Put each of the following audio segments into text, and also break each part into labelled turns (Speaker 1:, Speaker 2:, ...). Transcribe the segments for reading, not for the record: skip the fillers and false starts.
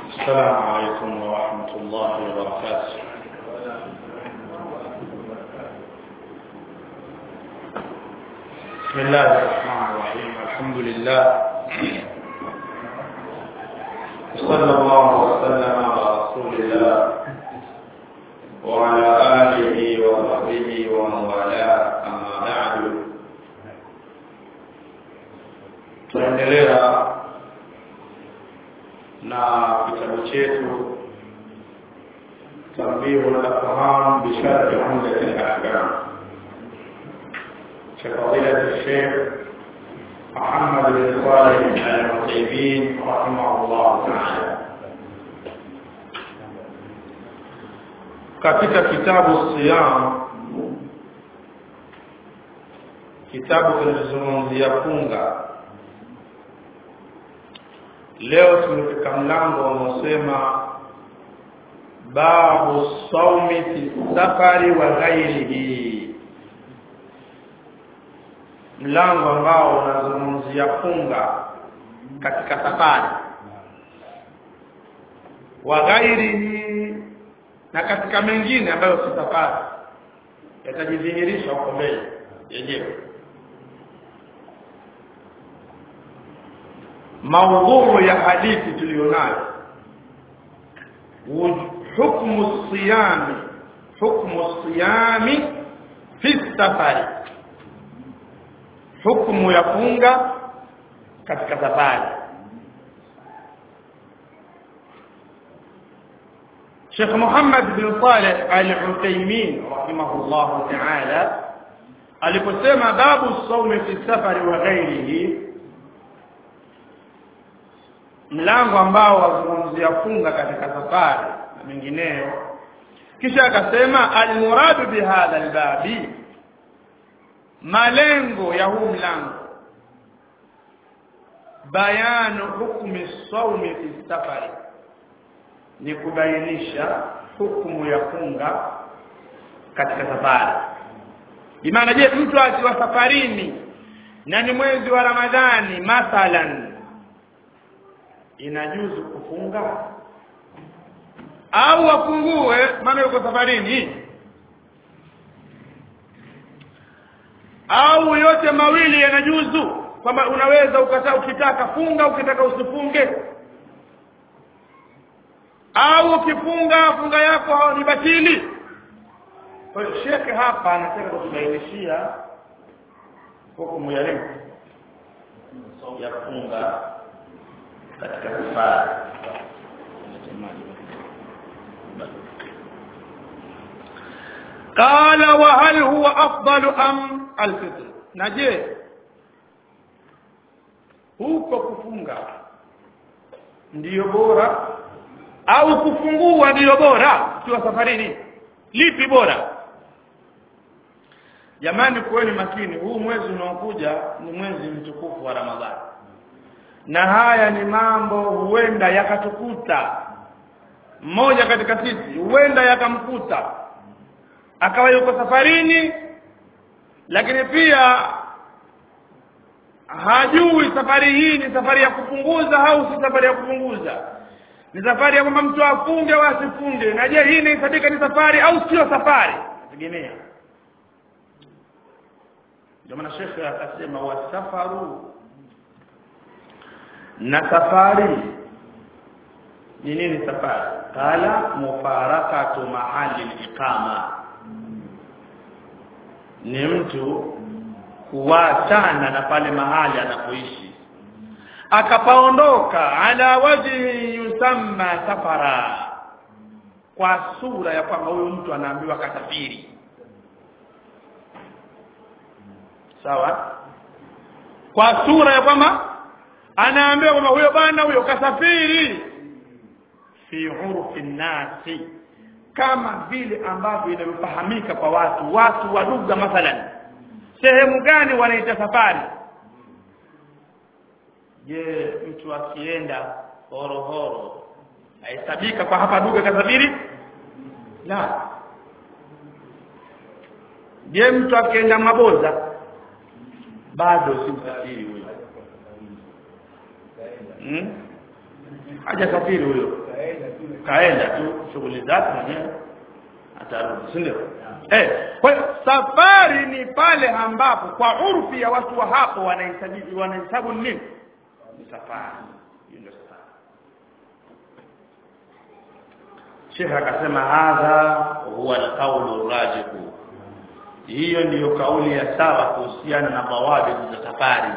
Speaker 1: السلام عليكم ورحمة الله وبركاته. بسم الله الرحمن الرحيم. الحمد لله صلى الله وسلم على رسول الله وعلى آله وصحبه ومن والاه. أما بعد، tunaendelea na kitabu chetu Tanbihul Afham bi Sharh Umdat al-Ahkam cha fadilati Sheikh Muhammad bin Salih al-Uthaymeen rahimahullah ta'ala. Katika kitabu Siyam, kitabu kinachozungumzia funga, leo tumefika mlango unaosema babu sawmi fi safari wa ghairihi, mlango ambao unazungumzia funga katika safari, wa ghairihi, na katika mengine ambayo si safari, yatajidhihirisha huko mbele yenyewe. Maudhui ya hadithi tulionayo, hukmu siyami fi safari, hukumu ya funga katika safari. Sheikh Muhammad bin Salih al-Uthaymeen rahimahullah ta'ala aliposema babu sawmi fi safari wa ghairihi, mlango ambao wazungumzia funga katika safari na mengineyo, kisha akasema al-muradu bi hadha al-babi, malengo ya huu mlango, bayanu hukmi sawmi fi safari, ni kubainisha hukumu ya funga katika safari. Bimaana, je, mtu akiwa safarini na ni mwezi wa Ramadhani mathalan, inajuzu kufunga au afungue maana yuko safarini, au yote mawili yanajuzu, kwamba unaweza ukitaka funga, ukitaka usifunge, au ukifunga funga yako ni batili. Kwa hiyo Sheikh hapa anataka kutubainishia hukumu ya leo ya funga katika safari. Qala wa hal huwa afdalu am al-fitr, naje huko kufunga ndiyo bora au kufungua ndiyo bora ukiwa safarini? Lipi bora? Jamani, kuweni makini, huu mwezi unaokuja ni mwezi mtukufu wa Ramadhani, na haya ni mambo huenda yakatukuta. Mmoja katika sisi huenda yakamkuta akawa yuko safarini, lakini pia hajui safari hii ni safari ya kupunguza au si safari ya kupunguza, ni safari ya kwamba mtu afunge au asifunge, na je, hii inasadika ni safari au sio safari, tegemea. Ndio maana Sheikh akasema wasafaru, na safari ni nini safari? Qala mufarakatu mahali al-iqama, ni mtu kuachana na pale mahali anapoishi akapaondoka, ala wajhi yusamma safara, kwa sura ya kwamba huyo mtu anaambiwa kasafiri. Sawa? Kwa sura ya kwamba anaambiwa kwamba huyo bwana huyo kasafiri, fi urfi nasi, kama vile ambavyo inafahamika kwa watu wa lugha. Mathalan, sehemu gani wanaita safari? Je, mtu akienda Horohoro haisabika kwa hapa lugha kasafiri? La. Je, mtu akienda Maboza bado si msafiri huyo? hajasafiri huyo, kaenda tu shughuli zake mwenyewe atarudi, si ndio? Kwa safari ni pale ambapo kwa urfi ya watu wa hapo wanahesabu nini? Ni safari. Hiyo ndio safari. Sheikh akasema hadha huwa al-qawlu rajih. Hiyo ndiyo kauli ya sawa kuhusiana na bawabi za safari.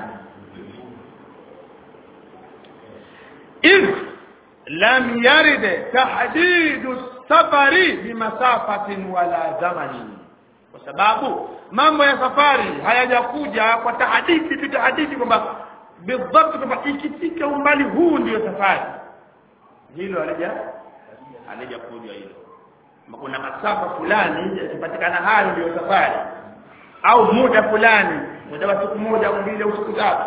Speaker 1: lam yarid tahdidu safari bimasafatin wala zamani, kwa sababu mambo ya safari hayajakuja kwa tahdidi kwamba bidhabt kwamba ikifika umbali huu ndio safari. Hilo alija kuja hilo. Kuna masafa fulani yakipatikana hayo ndio safari, au muda fulani, muda wa siku moja au mbili au siku tatu.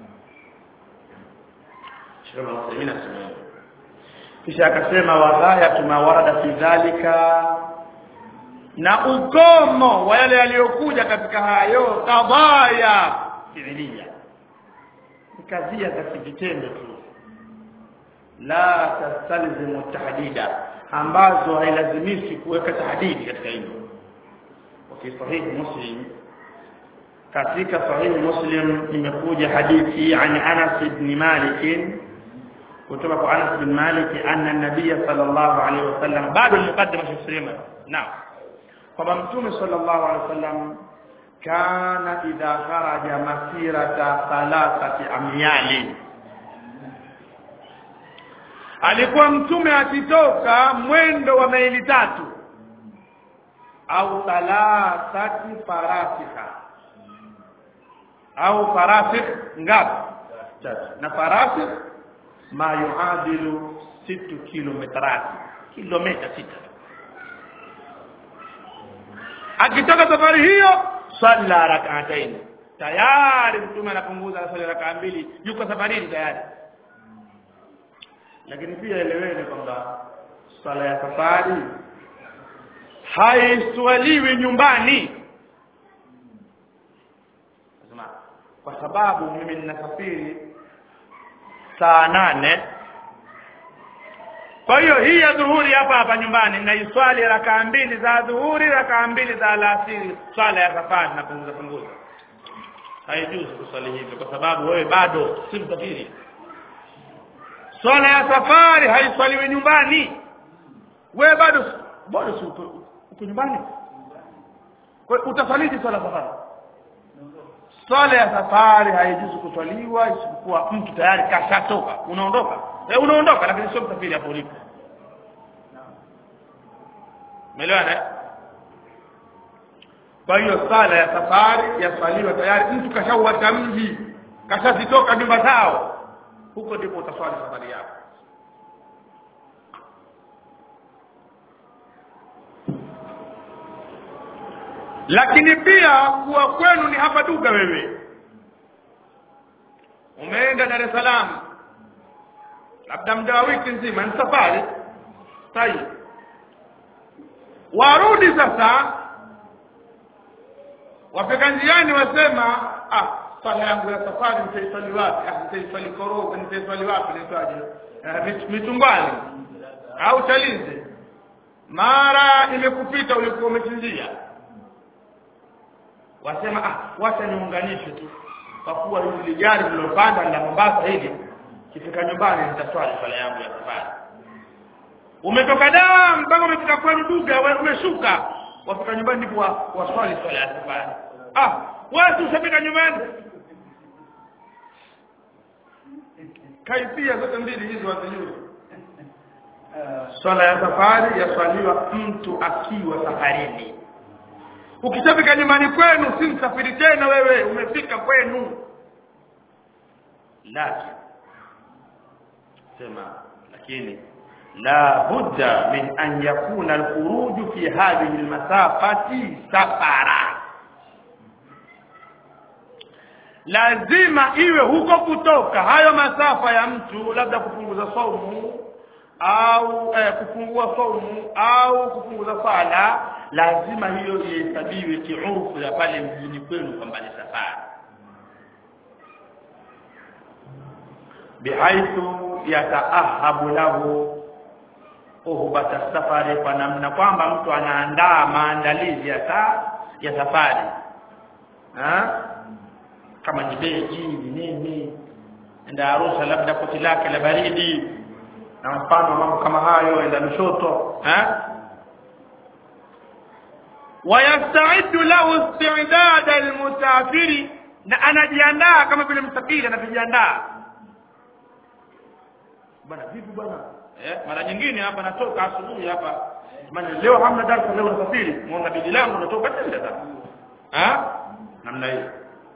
Speaker 1: Shirama Muslimina sema. Kisha akasema wadhaya kama warada fi dhalika, na ukomo wa yale yaliyokuja katika hayo qadaya fi'liya, kazia za vitendo tu, la tastalzimu tahdida, ambazo hailazimishi kuweka tahdidi katika hilo. Kwa sahihi Muslim, katika sahihi Muslim imekuja hadithi an Anas ibn Malik, kutoka kwa Anas ibn Malik anna an-nabiy sallallahu alayhi wasallam, bado mukaddima shusema, naam, kwamba mtume sallallahu alayhi wasallam kana idha kharaja masirata thalathati amyali, alikuwa mtume akitoka mwendo wa maili 3 au thalathati farasika, au farasik ngapi? 3. na farasik ma yuadilu 6 kilomita 6. akitoka safari hiyo salla rak'atayn, tayari mtume anapunguza swala rak'a 2, yuko safarini tayari. Lakini pia eleweni kwamba swala ya safari haiswaliwi nyumbani. Nasema kwa sababu mimi ninasafiri saa 8, kwa hiyo hii ya dhuhuri hapa nyumbani naiswali rak'a 2 za dhuhuri, rak'a 2 za alasiri, swala ya safari na punguza. Haijuzu kuswali hivyo kwa sababu wewe bado si msafiri. Swala ya safari haiswaliwi nyumbani, wewe bado uko nyumbani. Kwa hiyo utasaliji swala safari. Swala ya safari haijuzu kuswaliwa isipokuwa mtu tayari kashatoka, unaondoka lakini sio msafiri hapo ulipo. Umeelewana? Kwa hiyo swala ya safari yaswaliwa tayari mtu kashauacha mji, kashazitoka nyumba zao, huko ndipo utaswali safari yako. Lakini pia kuwa kwenu ni hapa Duga, wewe umeenda Dar es Salaam labda muda wa wiki nzima, ni safari sahihi. Warudi sasa, wafika njiani wasema swala yangu ya safari nitaiswali wapi? Nitaiswali Korogwe, nitaiswali wapi? Nitaje Mitungwani au Chalinze. Mara imekupita ulikuwa umechinjia, wasema wacha niunganishe tu, kwa kuwa hili gari lilopanda la Mombasa hili, kifika nyumbani nitaswali swala yangu ya safari. Umetoka Dar mpaka umefika kwenu Duga, wewe umeshuka, wafika nyumbani ndipo waswali swala ya safari. Wewe usafika nyumbani. Kaifia zote mbili hizo wazijui. Swala ya safari yaswaliwa mtu akiwa safarini. Ukishafika nyumbani kwenu si msafiri tena, wewe umefika kwenu. Lakini la budda min an yakuna al-khuruj fi hadhihi al-masafati safara, lazima iwe huko kutoka hayo masafa ya mtu, labda kupunguza saumu au kufungua saumu au kupunguza sala, lazima hiyo ihesabiwe kiurfu ya pale mjini kwenu kwamba ni safari, bihaithu yataahabu lahu uhbata safari, kwa namna kwamba mtu anaandaa maandalizi ya safari. Kama ni begi nini, enda Arusha labda koti lake la baridi na mfano mambo kama hayo, enda Lushoto wayasta'iddu lahu isti'dad almusafiri, na anajiandaa kama vile msafiri anajiandaa. Bwana vipi bwana, mara nyingine hapa natoka asubuhi hapa, maana leo hamna darasa, leo nasafiri, muona bidii langu natoka tena sasa namna hiyo.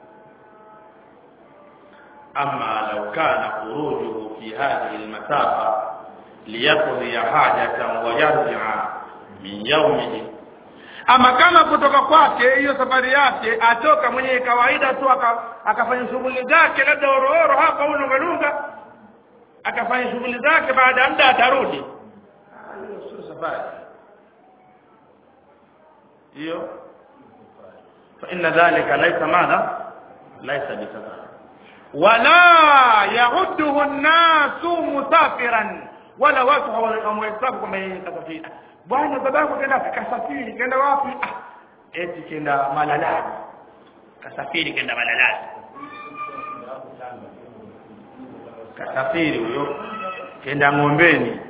Speaker 1: Amma law kana khurujuhu fi hadhihi almasafa liyaqdi hajatan wa yarji'a min yawmihi, ama kama kutoka kwake hiyo safari yake atoka mwenye kawaida tu akafanya shughuli zake labda orooro hapa unungalunga, akafanya shughuli zake, baada ya muda atarudi, hiyo sio safari hiyo. Fa inna dhalika laysa madha laysa bisafari wala ya'udduhu an-nasu musafiran, wala watu hawamhesabu kama yeye kasafiri. Bwana babako kaenda kasafiri, kaenda wapi? Eti kaenda Malalani, kasafiri kaenda Malalani, kasafiri huyo kaenda Ngombeni.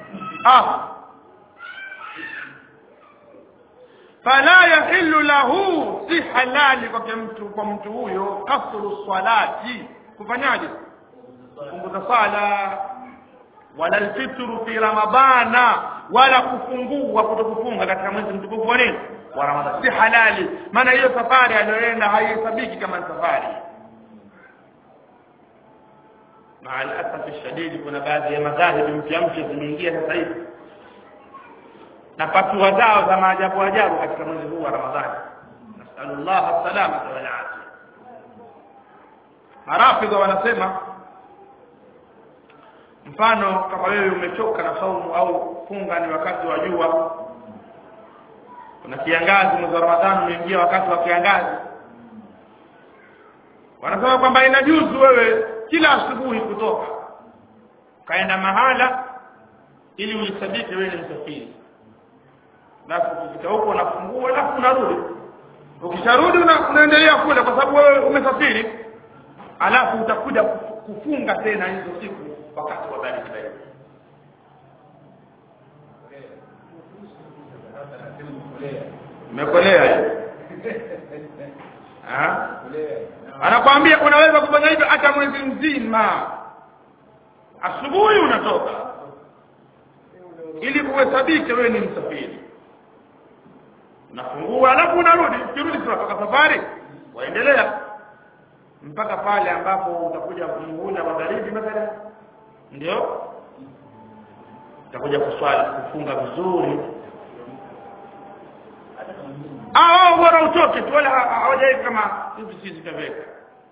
Speaker 1: Fala yahillu lahu, si halali kwa mtu huyo kasru salati, kufanyaje? Kupunguza sala, wala alfitru fi ramadhana, wala kufungua kutokufunga katika mwezi mtukufu wa nini, wa Ramadhani, si halali. Maana hiyo safari aliyoenda haihesabiki kama safari. Maal asaf shadid, kuna baadhi ya madhahibi mpya zimeingia sasa hivi na fatwa zao za maajabu ajabu katika mwezi huu wa Ramadhani. Nasallallahu as-salama wal afia. Marafidha wanasema, mfano kama wewe umechoka na saumu au funga, ni wakati wa jua, kuna kiangazi, mwezi wa Ramadhani umeingia wakati wa kiangazi, wanasema kwamba inajuzu wewe kila asubuhi kutoka kaenda mahala ili ulisabiki wewe ni msafiri, na ukifika huko unafungua na unarudi. Ukisharudi unaendelea kula kwa sababu wewe umesafiri, alafu utakuja kufunga tena hizo siku wakati wa baridi. Umekolea hiyo? Anakuambia unaweza kufanya hivyo hata mwezi mzima. Asubuhi unatoka ili kuhesabike wewe ni msafiri, unafungua alafu unarudi. Ukirudi kutoka safari waendelea mpaka pale ambapo utakuja kumuona magharibi mathalan, ndio utakuja kuswali, kufunga vizuri. Bora utoke tu, wala hawajai kama hivi sisi tutaweka.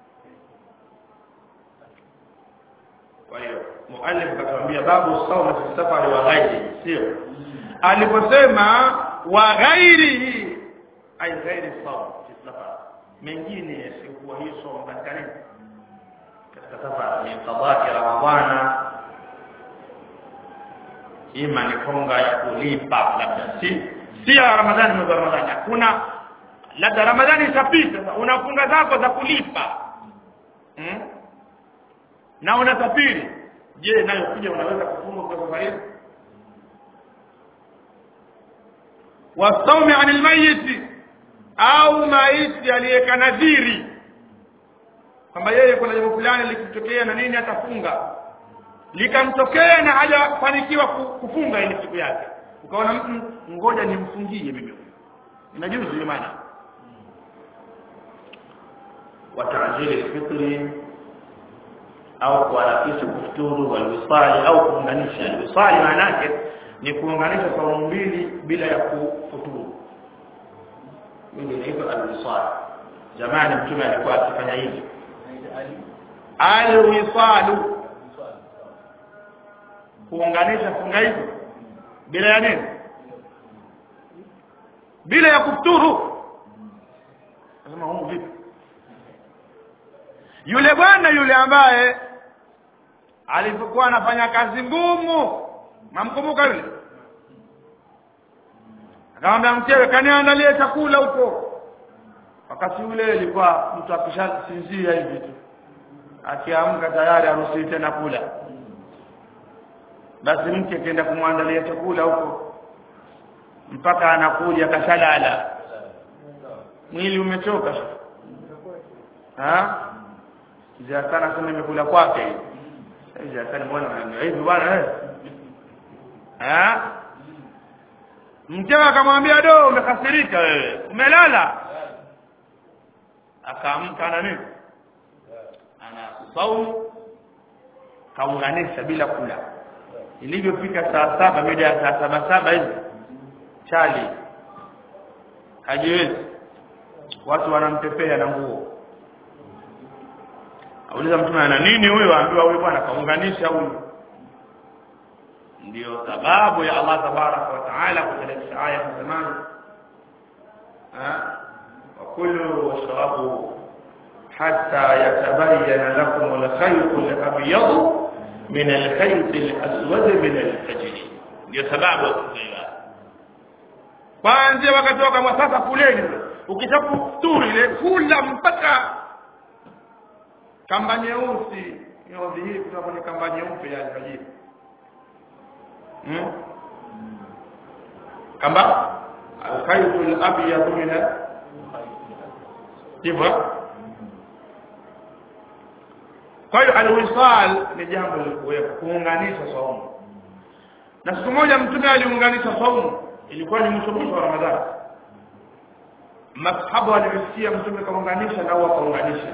Speaker 1: Kwa hiyo muallif katuambia babu sawma fi safari wa ghairi, sio aliposema wa ghairihi ay ghairi sawm fi safar, mengine yasikuwa hiyo sawm katika nini, katika safari, ni qadha Ramadhana, ima ni funga ya kulipa, labda si ya Ramadhani, mwezi wa Ramadhani hakuna, labda Ramadhani itapita unafunga zako za kulipa na unasafiri. Je, nayo pia unaweza kufunga kwa safari? Wasawmi anil mayyit, au maiti aliyeka nadhiri kwamba yeye kuna jambo fulani likitokea na nini atafunga, likamtokea na hajafanikiwa kufunga ile siku yake, ukaona mtu ngoja nimfungie mimi, inajuzu hiyo. Maana wa ta'jil al-fitri au kuharakisha kufuturu, wal-wisali au kuunganisha. Al-wisali maana yake ni kuunganisha saumu mbili bila ya kufuturu, ndio inaitwa al-wisal. Zamani mtume alikuwa akifanya hivi, al-wisalu, kuunganisha funga hizo bila ya nini, bila ya kufuturu. Nasema huko vipi? Yule bwana yule ambaye alipokuwa anafanya kazi ngumu, mamkumbuka yule, akamwambia mkewe kaniandalie chakula huko. Wakati ule ilikuwa mtu akishasinzia hivi tu, akiamka tayari haruhusiwi tena kula. Basi mke kaenda kumwandalia chakula huko mpaka anakuja kashalala, mwili umechoka. Jia sana sema imekula kwake. Jia sana mbona hivi bwana mkewe akamwambia do, umekasirika wewe, umelala. Akaamka na nini, ana saumu, kaunganisha bila kula. Ilivyofika saa 7 mida ya saa 7 hivi chali hajiwezi, watu wanampepea na nguo. Auliza mtume ana nini huyo? Aambiwa huyo bwana kaunganisha huyo. Ndio sababu ya Allah tabaraka wa taala kuteremsha aya kusemaje, wakulu washrabu hatta yatabayyana lakum al-khayt al-abyad min al-khayt al-aswad min al-fajr. Ndio sababu ya kwanza wakatoka mwasasa kuleni, ukishakufuturu ile kula mpaka kamba nyeusi nyeusi hii kutoka kwenye kamba nyeupe ya alfajiri. Kamba al-khaytul abyad min al-jibra. Kwa hiyo al-wisal ni jambo la kuunganisha saumu. Na siku moja mtume aliunganisha saumu, ilikuwa ni mwisho wa Ramadhani. Masahaba walisikia mtume kaunganisha na wao kaunganisha.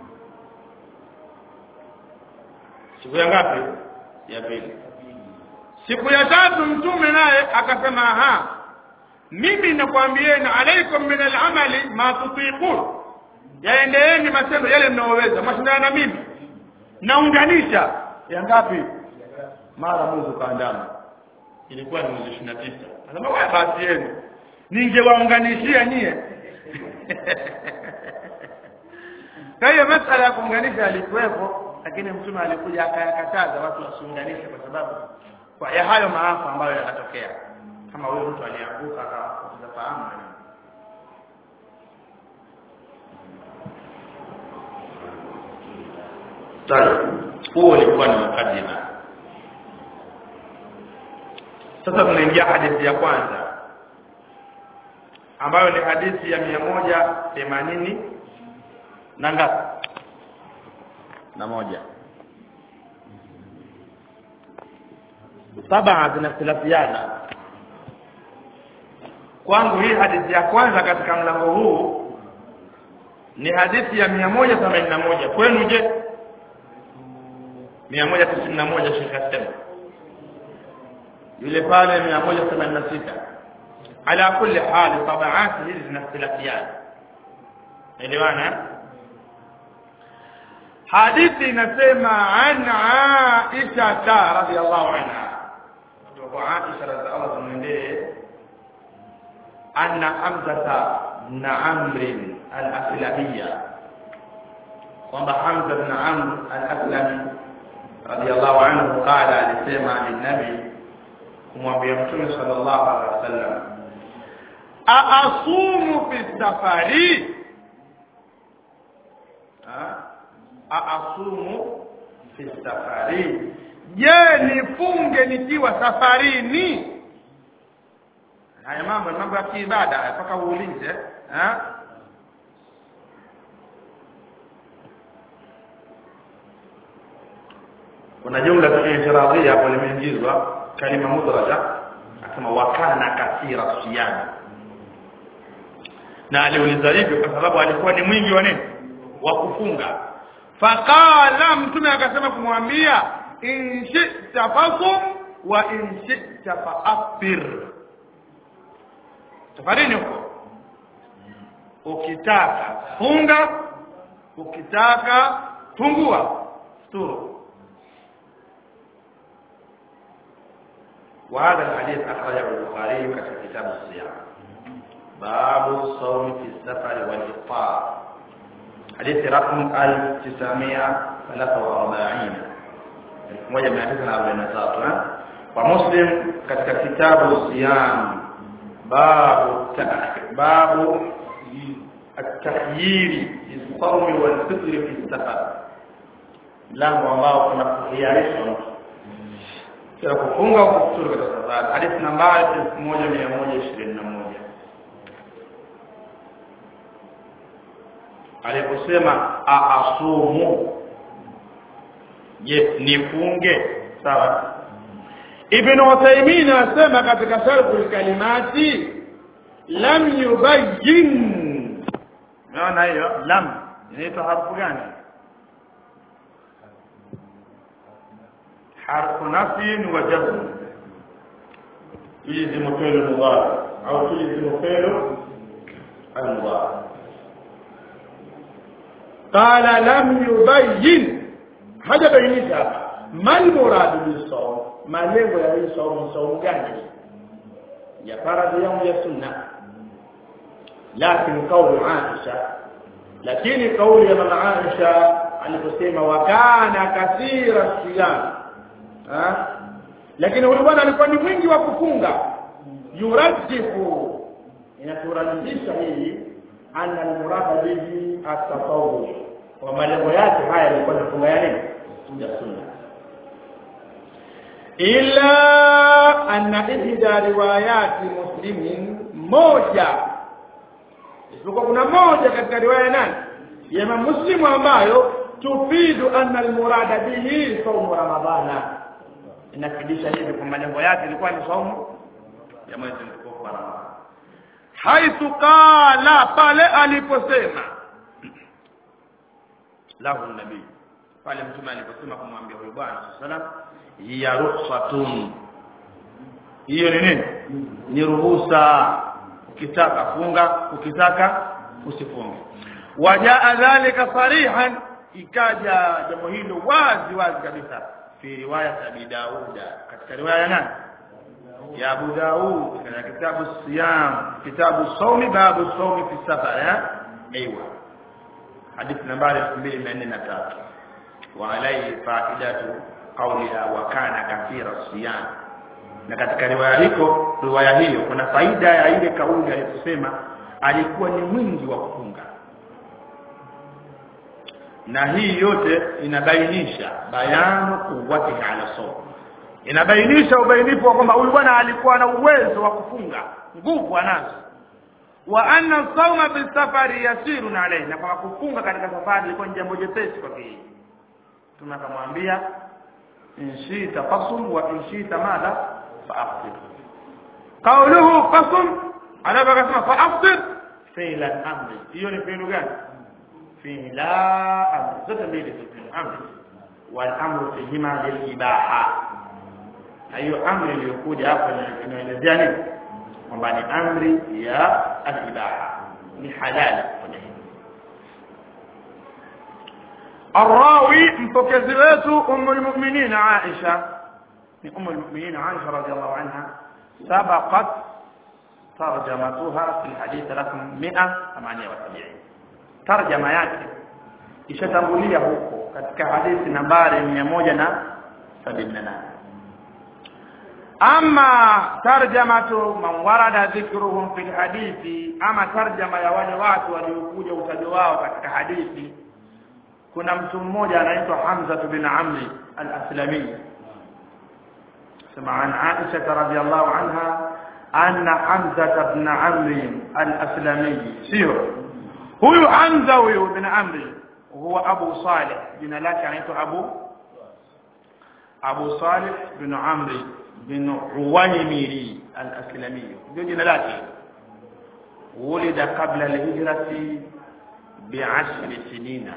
Speaker 1: Siku ya ngapi? Ya pili. Siku ya tatu mtume naye akasema mimi nakwambieni alaikum min al-amali ma tutiqun, yaendeeni matendo yale mnaoweza, mashindana na mimi naunganisha. Ya ngapi? Mara mwezi kaandama, ilikuwa ni mwezi 29. Anasema wewe basi yenu ningewaunganishia nyie. Kwa hiyo masala ya kuunganisha alikuwepo, lakini mtume alikuja akayakataza watu wasiunganishe kwa sababu kwa ya hayo maafa ambayo yanatokea, kama huyo mtu alianguka akapoteza fahamu. Huo ilikuwa ni mukadima. Sasa tunaingia hadithi ya kwanza ambayo ni hadithi ya 180 na ngapi? Na moja. Saba zinakhtilafiana. Kwangu hii hadithi ya kwanza katika mlango huu ni hadithi ya 181. Kwenu je? 191 Sheikh asema. Yule pale 186. Ala kulli hal tabaati hizi zinakhtilafiana. Elewana? Hadithi inasema an Aisha radhiyallahu anha. Aisha radhiyallahu anha anna Hamza ibn Amr al-Aslamiyya, kwamba Hamza ibn Amr al-Aslami radhiyallahu anhu qala, alisema linabi, kumwambia Mtume sallallahu alaihi wasallam, aasumu fi safari, aasumu fi safari, je nifunge nikiwa safarini? Haya mambo ya kiibada mpaka uulize. Kuna jumla ya i'tiradhia hapo limeingizwa kalima mudraja, akasema wakana kathira siyam, na aliuliza hivyo kwa sababu alikuwa ni mwingi wa nini, wa kufunga. Faqala, mtume akasema kumwambia, in shi'ta fasum wa in shi'ta fa'afir. Safarini huko ukitaka funga, ukitaka fungua tu. وهذا الحديث أخرجه البخاري في كتاب الصيام باب الصوم في السفر والإفطار، حديث رقم 1943. 1943 wa Muslim katika kitabu Siyam babu at-takhyir bis-sawm wal-fitr fi as-safar, mlango ambao kuna kuhiarisha kila kufunga au kufuturu katika safari. Hadithi nambari 1121 aliposema aasumu, je nifunge? Sawa. Ibn Uthaymeen anasema katika Sharhul Kalimati lam yubayyin. Naona hiyo lam inaitwa harfu gani? harfu nafyin wa jazm, yulzimu fi'l mudari au yulzimu fi'l al-mudari. qala lam yubayyin, haja bainisha mal murad bis-sawm, malengo ya hii saumu gani, ya faradhi au ya sunna. Lakini kauli Aisha, lakini kauli ya mama Aisha aliposema wa kana kathira siyam, lakini huyu bwana alikuwa ni mwingi wa kufunga, yurajifu, inaturajisha hii anna al-murad bihi at-tatawwu, wa malengo yake haya yalikuwa ni kufunga ya nini, ya sunna. Illa anna ihda riwayati Muslimin, moja isipokuwa kuna moja katika riwaya nani ya Imam Muslim ambayo tufidu anna al-murad bihi sawm Ramadhana, inafidisha hivi kwa malengo yake ilikuwa ni saumu ya mwezi mtukufu wa Ramadhani. Haithu qala, pale aliposema lahu nabii, pale mtume aliposema kumwambia huyu bwana sallam, ya rukhsatun, hiyo ni nini? Ni ruhusa, ukitaka funga, ukitaka usifunge. Wajaa dhalika sarihan, ikaja jambo hilo wazi wazi kabisa fi riwaya Abi Daud, katika riwaya nani ya Abu Daud katika kitabu Siyam, kitabu Sawm, babu Sawm fi safar. Aiwa, hadith nambari 2403. wa alayhi faidatu qawliha wa kana kathira siyam, na katika riwaya hiyo kuna faida ya ile kauli aliyosema alikuwa ni mwingi wa kufunga. Na hii yote inabainisha bayanu kuwati ala sawm, inabainisha ubainifu wa kwamba huyu bwana alikuwa na uwezo wa kufunga, nguvu anazo. Wa anna sawma bil safari yasirun alayhi, na kwa kufunga katika safari ilikuwa jambo jepesi kwa yeye. Tunakamwambia inshita qasum wa inshita madha fa'aftir. Qawluhu qasum, anabakasema fa'aftir fi'l al-amr, hiyo ni fi'l gani? fi'l amr, zote mbili fi'l amr, wal amru fihima lil ibaha. Hiyo amri iliyokuja hapa inaelezea nini? Kwamba ni amri ya al-ibaha, ni halali. الراوي مفكزي wetu ام المؤمنين عائشه، ni ام المؤمنين عائشه رضي الله عنها، سبقت ترجمتها في الحديث رقم 178. ترجمه yake ishatangulia huko katika hadithi nambari 178. ama tarjamatu man warada dhikruhum fil hadithi, ama tarjama ya wale watu waliokuja utajo wao katika hadithi, kuna mtu mmoja anaitwa Hamza bin Amr al-Aslami. Sema an Aisha radhiyallahu anha anna Hamza bin Amr al-Aslami, sio huyu Hamza huyu bin Amr, huwa Abu Salih, jina lake anaitwa Abu Salih bin Amr bin Uwaymiri al-Aslami, ndio jina lake. Wulida qabla al-hijrati bi'10 sinina,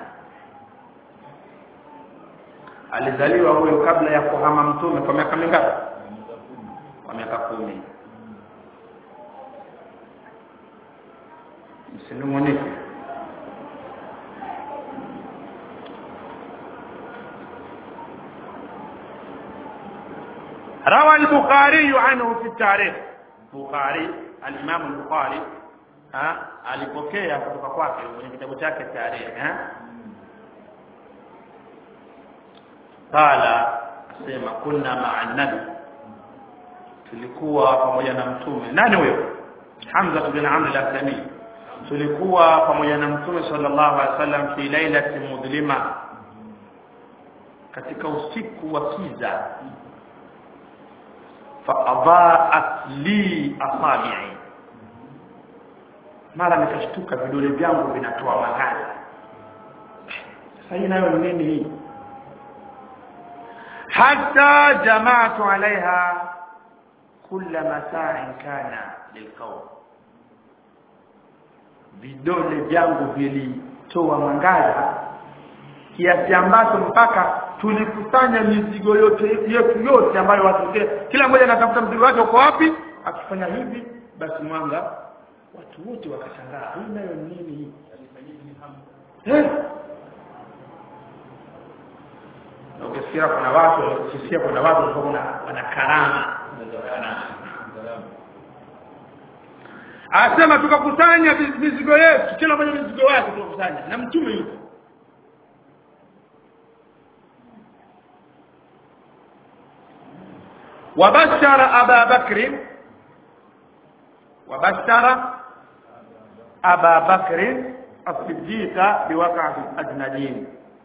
Speaker 1: alizaliwa huyo kabla ya kuhama mtume kwa miaka mingapi? Kwa miaka 10. Msinungunike. روى البخاري عنه في التاريخ، بخاري الامام البخاري alipokea kutoka kwake kwenye kitabu chake Tarikh. Qala sema kunna ma'a nabi, tulikuwa pamoja na mtume. Nani huyo? Hamza bin Amr al-Aslami. Tulikuwa pamoja na mtume sallallahu alaihi wasallam fi lailatin mudlima, katika usiku wa kiza. Fa adaat li asabi'i, mara nikashtuka vidole vyangu vinatoa mwangaza. Sasa hii nayo ni nini hii? Hatta jama'tu alaiha kulla masa'in kana lilqawm, vidole vyangu vilitoa mwangaza kiasi ambacho mpaka tulikusanya mizigo yote ambayo watu kila mmoja anatafuta mzigo wake uko wapi. Akifanya hivi basi mwanga, watu wote wakashangaa, hii nayo nini hii? Na ukisikia kuna watu wana karama. Asema tukakusanya mizigo yetu, kila mmoja mizigo wake tukakusanya, na mtume yuko. وبشر أبا بكر الصديق بوقعة الأجنادين.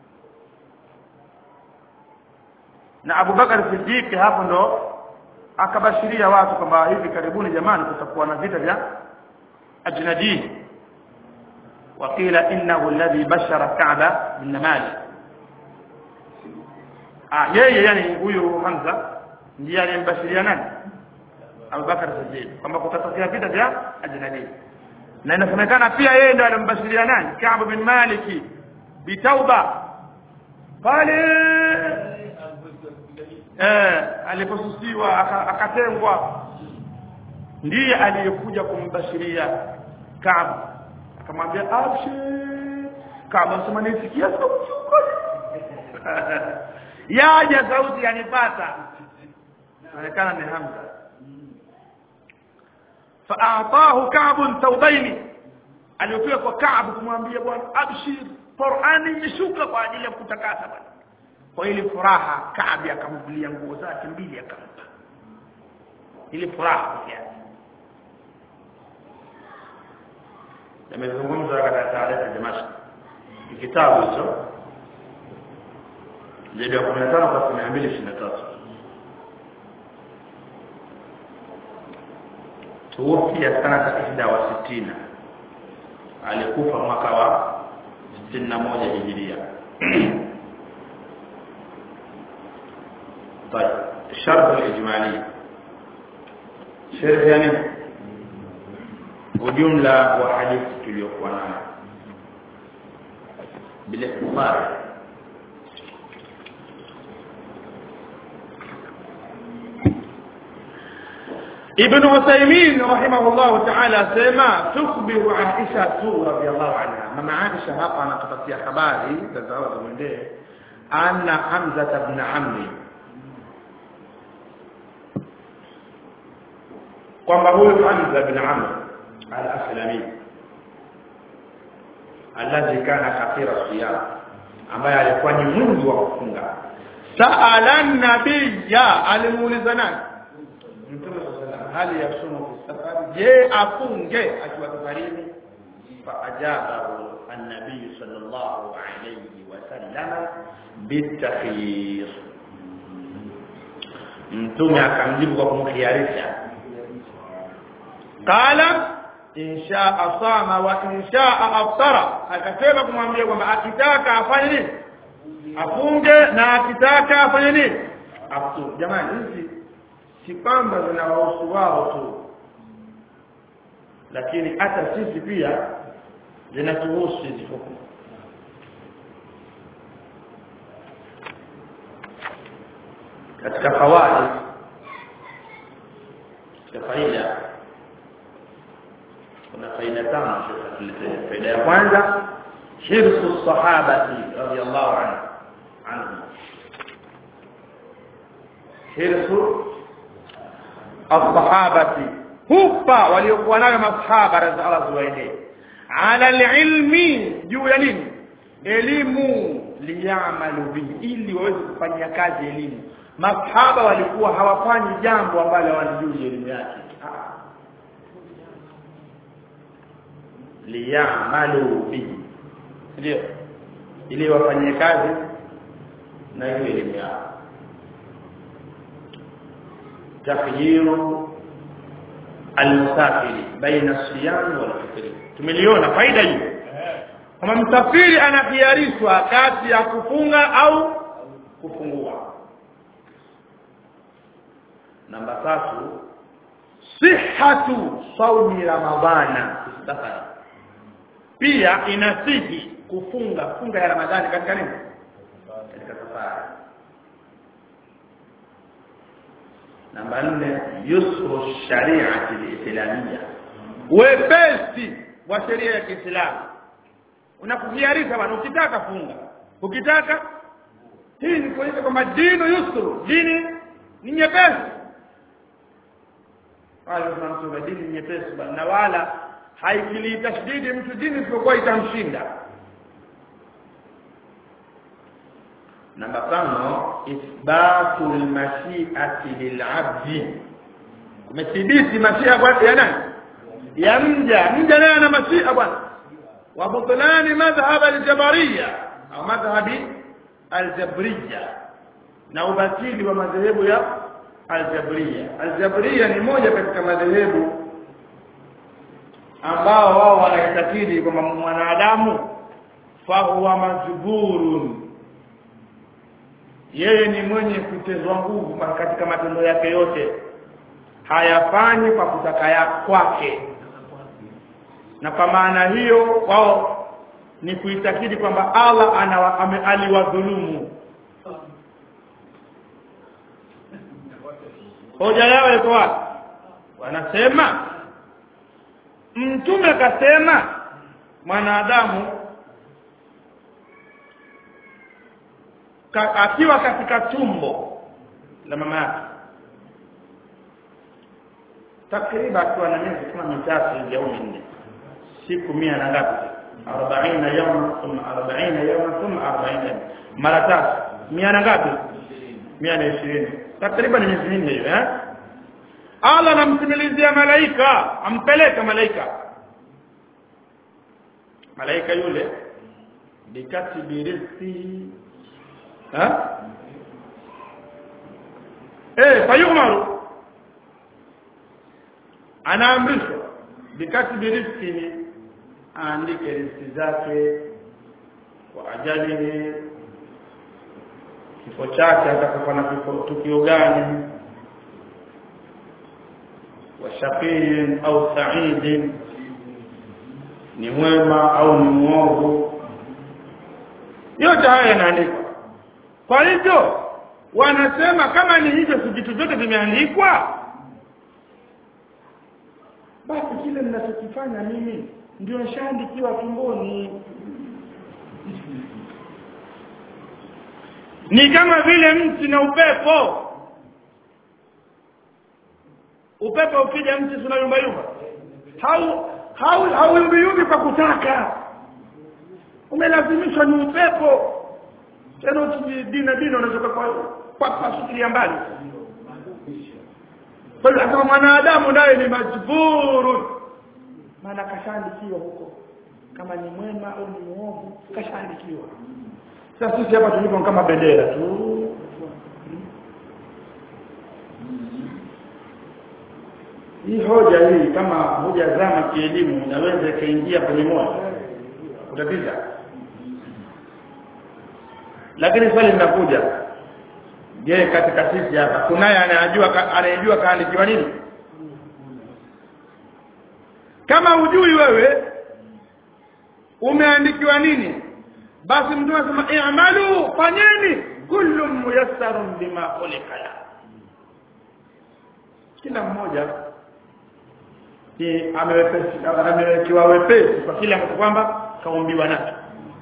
Speaker 1: na Abu Bakar Siddiq hapo ndo akabashiria watu kwamba hivi karibuni jamani kutakuwa na vita vya Ajnadin. Waqila innahu alladhi bashara Ka'ba bin Malik. Yeye yani huyu Hamza ndiye aliyembashiria nani? Abu Bakar Siddiq kwamba kutatokea vita vya Ajnadin. Na inasemekana pia yeye ndo alimbashiria nani? Ka'b bin Malik bitauba pale aliposusiwa akatengwa, ndiye aliyekuja kumbashiria Ka'b, akamwambia abshir. Ka'b asema nisikia sauti huko yaja sauti yanipata, inaonekana ni Hamza. Fa'atahu Ka'b thawbaini, aliyokuwa kwa Ka'b kumwambia bwana abshir, Qur'ani imeshuka kwa ajili ya kutakasa bwana. Kwa ile furaha Ka'b akamvulia nguo zake mbili akampa. Ile furaha yake. Nimezungumza katika taarifa ya Damascus. Kitabu hicho jilid 15 kwa 223. Tuwafia sanata 61. Alikufa mwaka wa 61 Hijiria. طيب الشرح الإجمالي شرح يعني وجملة وحديث تليقوانا بالاختصار. ابن عثيمين رحمه الله تعالى سيما تخبر عائشة رضي الله عنها. مما عائشة هقا نقطتي خباري تزاوز من ده أن حمزة بن عمرو kwamba huyu Hamza bin Amr al-Aslami alladhi kana kathira siyam, ambaye alikuwa ni mwingi wa kufunga. Sa'ala an-nabiyya, alimuuliza nani? Mtume sallallahu hali yasumu fi safari, je afunge akiwa safarini? Fa ajabahu an-nabiy sallallahu alayhi wasallam bitakhyir, mtume akamjibu kwa kumkhiarisha. Qala in sha'a sama wa in sha'a aftara, akasema kumwambia kwamba akitaka afanye nini afunge na akitaka afanye nini afuturu. Jamani, hizi si kwamba zinawahusu wao tu, lakini hata sisi pia zinatuhusu hizi hukumu. Katika fawaid ya faida kuna faida tano. Faida ya kwanza, hirsu sahabati radiyallahu anhu, hirsu as-sahabati, hupa waliokuwa nayo masahaba radhiallahu anhu, ala al-ilmi, juu ya nini? Elimu, liyamalu bihi, ili waweze kufanyia kazi elimu. masahaba walikuwa hawafanyi jambo ambalo hawajui elimu yake. Liya'malu bihi, ndio ili wafanye kazi na hiyo elimu yao. Takhyiru al-musafiri baina as-siyam wal-fitr, tumeliona faida hiyo. Kama msafiri anahiarishwa kati ya kufunga au kufungua. Namba 3, sihhatu saumi ramadhana safari, pia inasihi funga ya Ramadhani katika nini? Katika safari. Namba 4, yusru shari'ati al-islamiyya, wepesi wa sheria ya Kiislamu. Unakuhiarisha bwana, ukitaka funga, ukitaka. Hii ni kuonyesha kwamba dini yusru, dini ni nyepesi. Wala tunamsema dini ni nyepesi bwana, na wala haikili tashdidi mtu dini isipokuwa itamshinda. Namba 5, ithbatul mashi'ati lil'abdi, kumethibiti mashia ya nani? Ya mja naye ana mashia bwana. Wa butlani madhhab al-jabariyya au madhhab al-jabriyya, na ubatili wa madhehebu ya al-jabriyya. Al-jabriyya ni moja katika madhehebu ambao wao wanaitakidi kwamba mwanadamu fa huwa majburun, yeye ni mwenye kutezwa nguvu katika matendo yake yote, hayafanyi kwa kutaka kwake. Na kwa maana hiyo wao ni kuitakidi kwamba Allah aliwadhulumu. Hoja yao iko wapi? Wanasema Mtume kasema mwanadamu akiwa katika tumbo la mama yake takriban akiwa na miezi kama 3 au 4, siku 100 na ngapi? 40 yawma thumma 40 yawma thumma 40 mara 3, 100 na ngapi? 120, takriban miezi 4 hiyo. Allah anamtimilizia malaika, ampeleka malaika yule bikatibi rizqi, fayumaru, anaamrishwa bikatibi rizqi, aandike riziki zake, wa ajalihi, kifo chake atakapokuwa na tukio gani, wa shaqiyyin au sa'idin, ni mwema au ni muovu. Yote haya yanaandikwa. Kwa hivyo wanasema kama ni hivyo, vitu vyote vimeandikwa, basi kile ninachokifanya mimi ndio nishaandikiwa tumboni. Ni kama vile mti na upepo. Upepo ukija mti tunayumba yumba. Hauyumbi kwa kutaka. Umelazimishwa ni upepo. Tena dina unatoka kwa fikiria mbali. Kwa hiyo kama mwanadamu naye ni majburu, maana kashaandikiwa huko, kama ni mwema au ni muovu kashaandikiwa. Sasa sisi hapa tulipo kama bendera tu. Hii hoja hii kama hoja zama kielimu inaweza kaingia kwenye moyo kutatiza. Lakini swali linakuja, je, katika sisi hapa kunaye anayejua kaandikiwa nini? Kama hujui wewe umeandikiwa nini, basi mtu anasema i'malu, fanyeni, kullu muyassarun bima khuliqa la. Kila mmoja amewekewa wepesi kwa kile ambacho kwamba kaumbiwa nacho.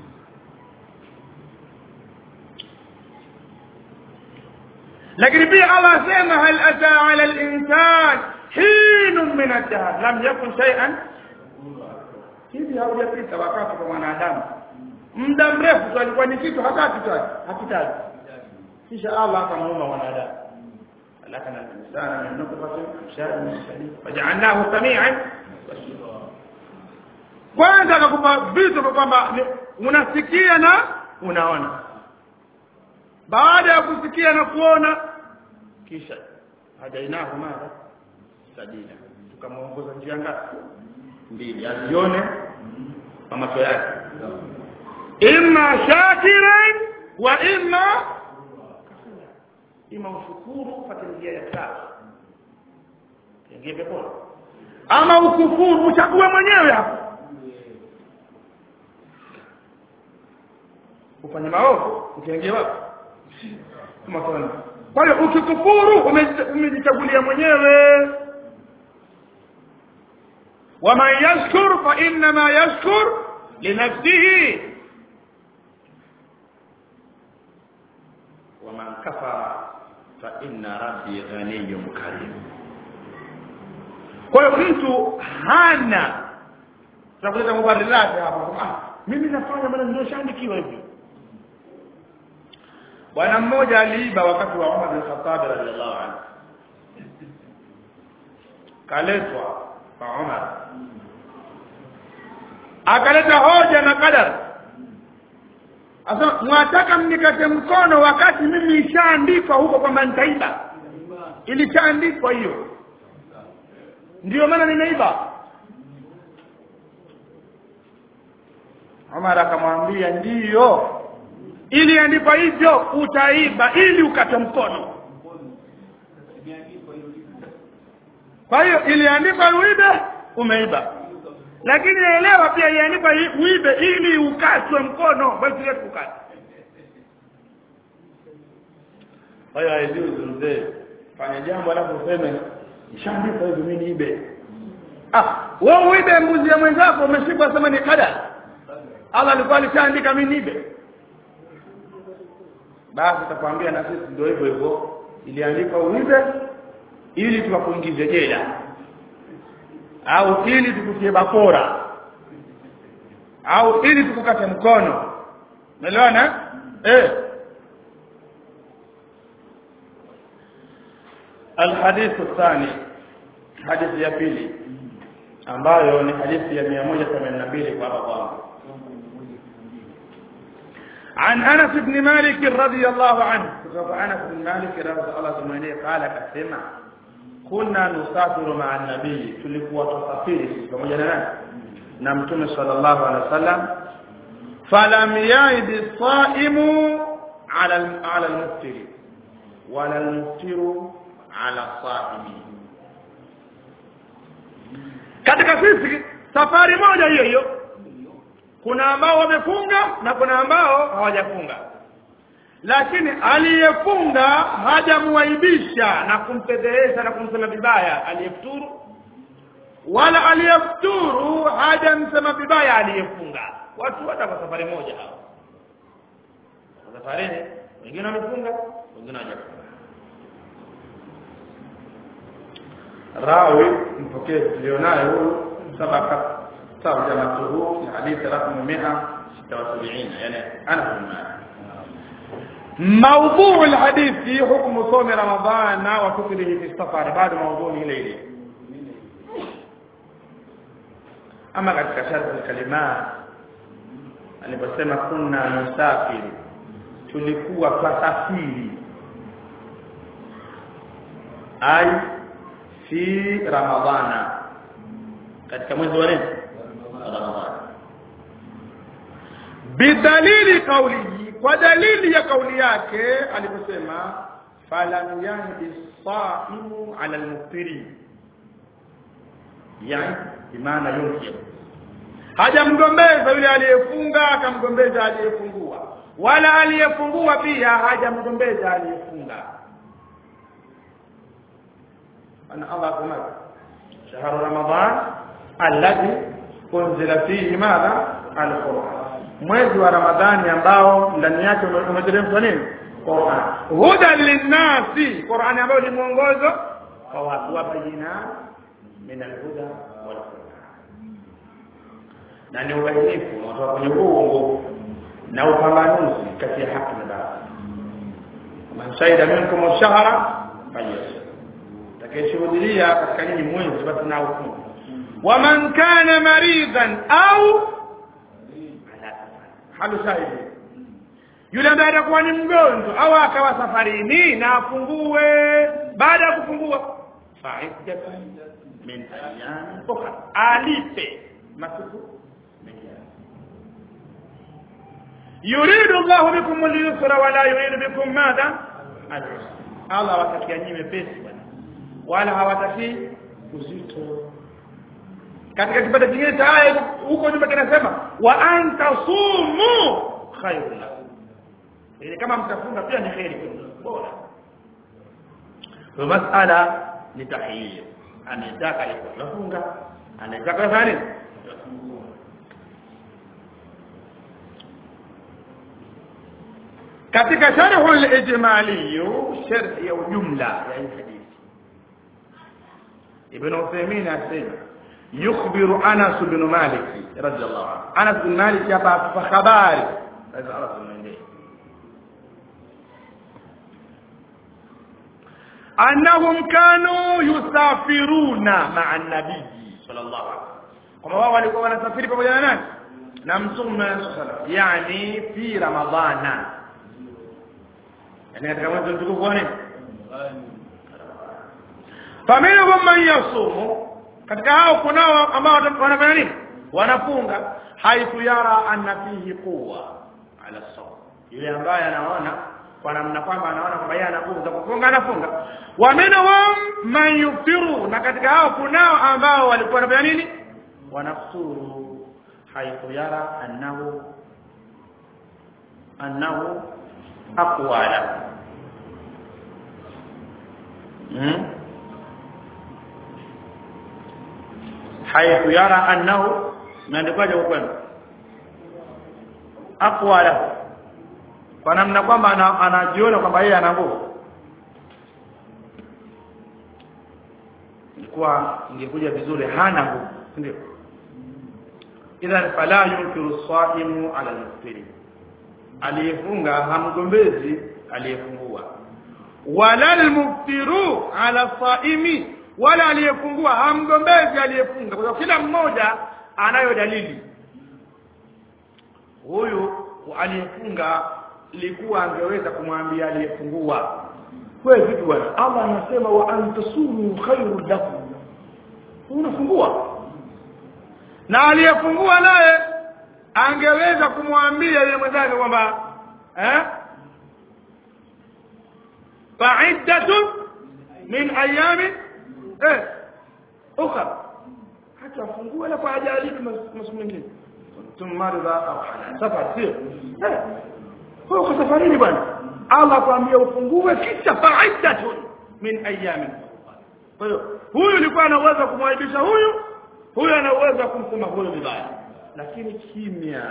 Speaker 1: Lakini pia Allah asema hal ata ala al-insan hinun min ad-dahr lam yakun shay'an, hivi haujapita wakati kwa mwanadamu muda mrefu tu alikuwa ni kitu hakitaji. kisha Allah akamuumba mwanadamu alakana al-insana min nutfatin amshajin nabtali faj'alnahu sami'an basira. Kwanza akakupa vitu kwamba unasikia na unaona. Baada ya kusikia na kuona kisha hadainahu mara sadida, tukamuongoza njia ngapi? Mbili, asione kwa macho yake, imma shakiran wa imma ushukuru pata njia ya sawa ingie peponi, ama ukufuru uchague mwenyewe hapo ufanye maovu ukiingia wapi kama kana. Kwa hiyo ukikufuru umejichagulia mwenyewe. ومن يشكر فإنما يشكر لنفسه ومن كفر فإن ربي غني كريم. Kwa hiyo mtu hana tunakuleta mubadilati hapa, mimi nafanya maana ndio shandikiwa hivi. Bwana mmoja aliiba wakati wa Umar bin Khattab radhiallahu anhu, kaletwa kwa Umar, akaleta hoja na kadar. Asa mwataka mnikate mkono wakati mimi nishaandikwa huko kwamba nitaiba. Ilishaandikwa hiyo, ndio maana ninaiba. Umar akamwambia ndio, ili andikwa hivyo utaiba ili ukate mkono. Kwa hiyo iliandikwa uibe, umeiba. Lakini elewa pia iliandikwa uibe ili ukatwe mkono, basi yetu ukate. Hayo haijuzu mzee. Fanya jambo alafu useme nishaandikwa hivi mimi niibe. Wewe uibe mbuzi ya mwenzako umeshikwa sema ni kada. Allah alikuwa alishaandika mimi niibe. Basi tutakwambia na sisi ndio hivyo hivyo. Iliandikwa uibe ili tuwakuingize jela, au ili tukutie bakora, au ili tukukate mkono. Umeelewana? الحديث الثاني حديث ya pili ambayo ni hadithi ya 182 kwa Ramadhani. عن أنس بن مالك رضي الله عنه. أنس بن مالك رضي الله عنه قال كسمع كنا نسافر مع النبي, tulikuwa tusafiri pamoja na mtume sallallahu alaihi wasallam, falam yaid as-saimu ala al-muftir wala al-muftiru ala as-saimi. Katika sisi safari moja hiyo hiyo kuna ambao wamefunga na kuna ambao hawajafunga, lakini aliyefunga hajamuaibisha na kumpedhesha na kumsema vibaya aliyefuturu, wala aliyefuturu hajamsema vibaya aliyefunga. Watu wote kwa safari moja hao, safari wengine wamefunga wengine hawajafunga. Rawi mpokee tulionayo huyu sabaka tarjamatuhu fi hadith rakam 176, yani Anas bin Malik. موضوع الحديث في حكم صوم رمضان وفطره في السفر بعد موضوع ليلي. أما قد كشرت الكلمات aliposema kunna musafiri, tulikuwa kusafiri, ay fi ramadhana, katika mwezi wa Ramadhani, bidalili qawlihi, kwa dalili ya kauli yake aliposema falam yahdi as-saimu ala al-muftiri, yani bimaana yunki, hajamgombeza yule aliyefunga akamgombeza aliyefungua, wala aliyefungua pia hajamgombeza aliyefunga. ana Allah kama shahru ramadan alladhi unzila fihi madha al-Qur'an, mwezi wa Ramadhani ambao ndani yake umeteremshwa nini? Qur'an. Hudan linnasi, Qur'an ambao ni mwongozo kwa watu, wa bayina min al-huda wal Qur'an, na ni ubainifu kutoka kwenye uongo na upambanuzi kati ya haki na batili. man shahida minkum ash-shahra falyasum, takayeshuhudia katika nyinyi mwezi basi na hukumu. Wa man kana maridan au halu shahidi, yule ambaye atakuwa ni mgonjwa au akawa safarini na afungue, baada ya kufungua fa'iddatun min ayyamin ukhra, alipe masiku mengine. Yuridu Allahu bikum al-yusra wa la yuridu bikum madha al-usra, Allah hawataki nyinyi mepesi bwana, wala hawataki uzito. Katika kipande kingine cha aya huko nyuma kinasema wa antasumu khairun lakum, ili kama mtafunga pia ni khairi kwenu, bora. Kwa masala ni tahyir, anataka kufunga, anataka fanya katika sharh al-ijmali, sharh ya jumla ya hadithi. Ibn Uthaymeen asema yukhbiru Anas bin Malik radhiyallahu anhu, Anas bin Malik hapa habari radhiyallahu anhu annahum kanu yusafiruna ma'a an-nabiy sallallahu alaihi wasallam, kama wao walikuwa wanasafiri pamoja na nani? Na Mtume sallallahu alaihi wasallam, yani fi Ramadhana, yani katika mwezi mtukufu wa nini? Faminhum man yasumu, katika hao kunao ambao wanafanya nini? Wanafunga, haithu yara anna fihi quwwa ala as-sawm, yule ambaye anaona kwa namna kwamba anaona kwamba yeye anafunga kufunga, anafunga. Wa minhum man yufiru, na katika hao kunao ambao walikuwa wanafanya nini? Wanafuru, haithu yara annahu aqwala. Haithu yara annahu, naandikaje huko aqwala, kwa namna kwamba anajiona kwamba yeye ana nguvu. Ilikuwa ingekuja vizuri hana nguvu, ndio. Idhan fala yunkiru as-saimu ala al-muftiri, aliyefunga hamgombezi aliyefungua, wala al-muftiru ala as-saimi, wala aliyefungua hamgombezi aliyefunga, kwa kila mmoja anayo dalili. Huyu aliyefunga ilikuwa angeweza kumwambia aliyefungua, wewe vipi bwana, Allah anasema wa antasumu khairul lakum, unafungua. Na aliyefungua naye angeweza kumwambia yule mwenzake kwamba fa'iddatun min ayyamin ukhra, hata fungue la kwa ajali masuala mengine, tumarida au hala safari sio kwa safarini bwana, Allah kwambia ufungue kisha fa'iddatun min ayyamin. Kwa hiyo huyu alikuwa anaweza kumwaibisha huyu anaweza kumsema huyu vibaya, lakini kimya,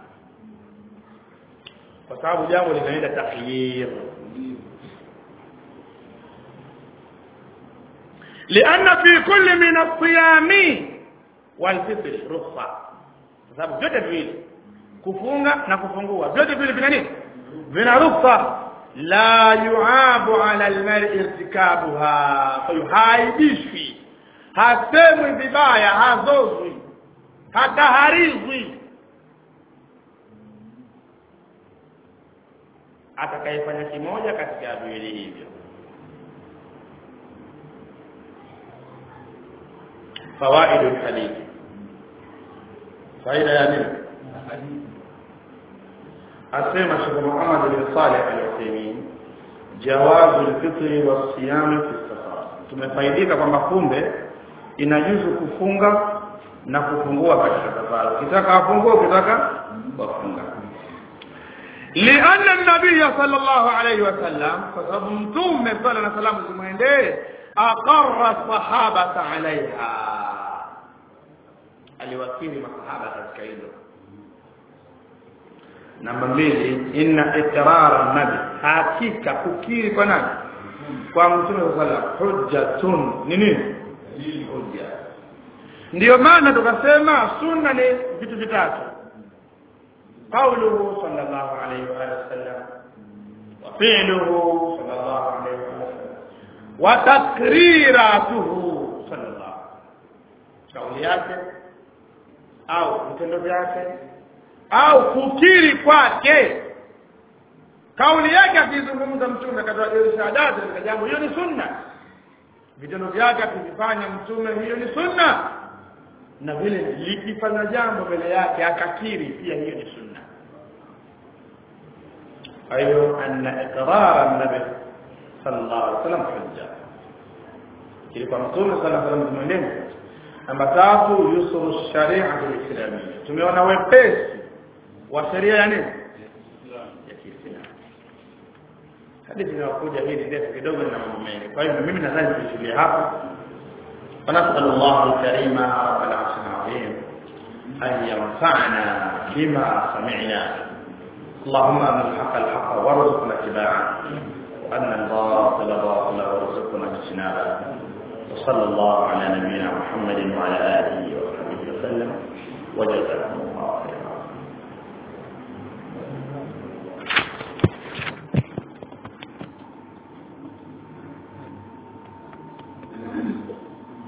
Speaker 1: kwa sababu jambo linaenda tahyir. لأن في كل من الصيام والفطر رخصة, kwa sababu vyote viwili, kufunga na kufungua, vyote vile vina nini? Vina rukhsa. La yu'abu 'ala al-mar'i irtikabuha, fayuhaibishwi, hasemwi vibaya, hazozwi, hataharizwi atakayefanya kimoja katika viwili hivyo. Fawaid al-hadith, faida ya nini? asema Sheikh Muhammad bin Saleh al-Uthaymeen, jawazu al-fitri was-siyam fi as-safar. Tumefaidika kwamba kumbe inajuzu kufunga na kufungua katika safari, ukitaka afungue, ukitaka wafunga. Lianna an-nabiy sallallahu alayhi wa sallam, kwa sababu Mtume sallallahu alayhi wa sallam zimwendee, aqarra sahabata alaiha, aliwakili masahaba katika hilo. Namba 2, inna iqrar an-nabi, hakika kukiri kwa nani? Kwa Mtume sallallahu alayhi wa sallam, hujjatun, nini? Hujja. Ndio maana tukasema sunna ni vitu vitatu: qawluhu sallallahu alayhi wa sallam, wa fi'luhu sallallahu alayhi wasallam wa takriratuhu sallallahu kauli yake au vitendo vyake au kukiri kwake. Kauli yake akizungumza mtume katika irshadati katika jambo hiyo ni sunna, vitendo vyake akifanya mtume hiyo ni sunna, na vile likifanya jambo mbele yake akakiri pia hiyo ni sunna. Ayo anna iqrar an-nabi sallallahu alaihi wasallam hujja, ilikuwa mtume sallallahu alaihi wasallam mwenyewe. Namba 3 yusuru sharia al-islamiyya, tumeona wepesi wa sheria ya nini ya Kiislamu. Hadithi inayokuja hii ndefu kidogo na mambo mengi, kwa hiyo mimi nadhani tuishie hapa. فنسأل الله الكريم رب العرش العظيم أن ينفعنا بما سمعنا. اللهم أن الحق الحق وارزقنا اتباعه، وأن الباطل باطلا وارزقنا اجتنابه. وصلى الله على نبينا محمد وعلى آله وصحبه وسلم وجزاكم